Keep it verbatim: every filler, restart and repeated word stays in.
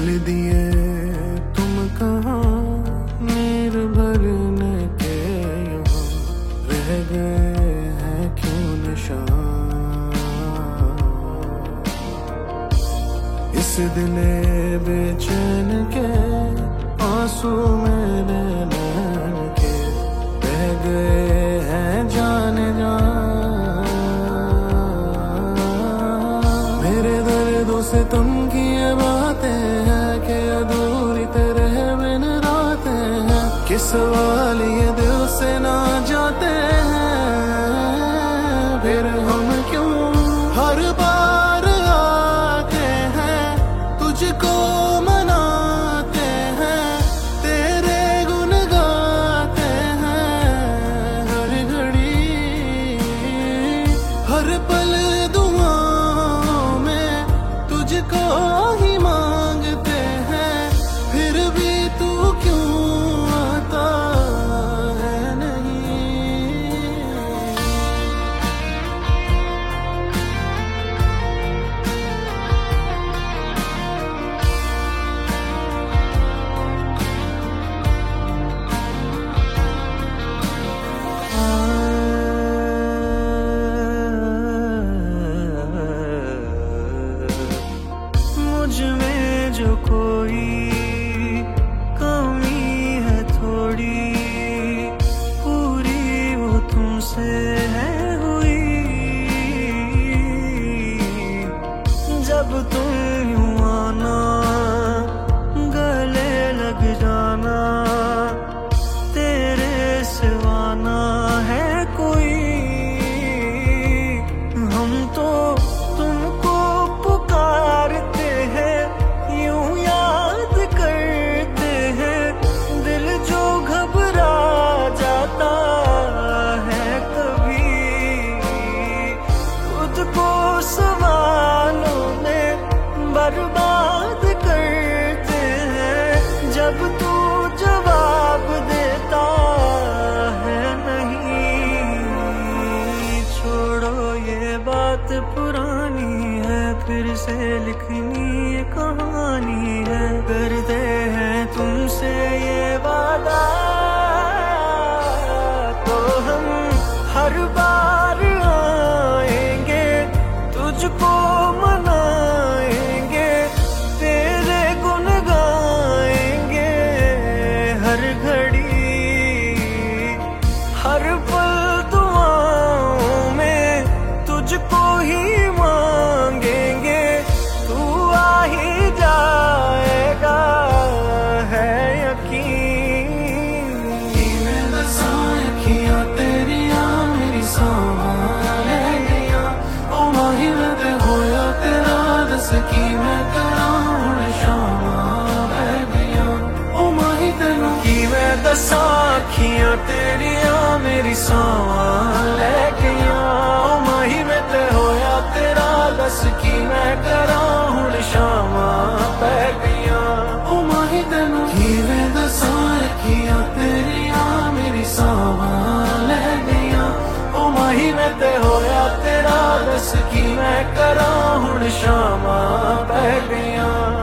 दिए तुम कहाँ, नीर भरने के यहाँ रह गए हैं क्यों निशान। इस दिले बेचैन के आंसू मेरे नैन के बह गए हैं जाने जान। मेरे दर्दों से तुम की ये बातें हैं कि अधूरी तरह बिन रातें हैं, कि सवाल ये दिल से ना जाते हैं। फिर हम क्यों हर बार आते हैं तुझको मनाते हैं, तेरे गुन गाते हैं हर घड़ी हर पल दुआओं में तुझको ही मांगते हैं। फिर भी तू क्यों आता है नहीं। मुझ में जो कोई कमी है थोड़ी, पूरी वो तुमसे है हुई। जब तुम यूं आना गले लग जाना, तेरे सिवा ना है कोई। हम तो तुमको पुकारते हैं, यूं याद करते हैं, दिल जो घबरा जाता है कभी। खुद को सवालों में बर्बाद करते हैं, जब तू जवाब देता है नहीं। छोड़ो ये बात पुरानी है, फिर से लिखनी ये कहानी है। करते हैं तुमसे ये वादा, तो हम हर बार आएंगे तुझको मनाएंगे, तेरे गुन गाएंगे हर घड़ी हर पल दुआओं में तुझको ही मांगेंगे। तू आ ही जाएगा है यकीन। मैं दसां अखियां तेरियां मेरी सांभाल ले गईयां, ओ माही ते होया तेरा दस की मैं करां हुण शामां बह गईयां। ओ माही तैनूं की मैं दसां अखियां तेरियां मेरी सांभाल ले गईयां, ओ माही मैं ते होया तेरा दस की मैं करां हुण शामां बह गईयां। ओ माही तैनूं की मैं दसां अखियां तेरियां मेरी सांभाल ले गईयां, ओ माही मैं ते होया तेरा दस की मैं करां हुण शामां बह गईयां।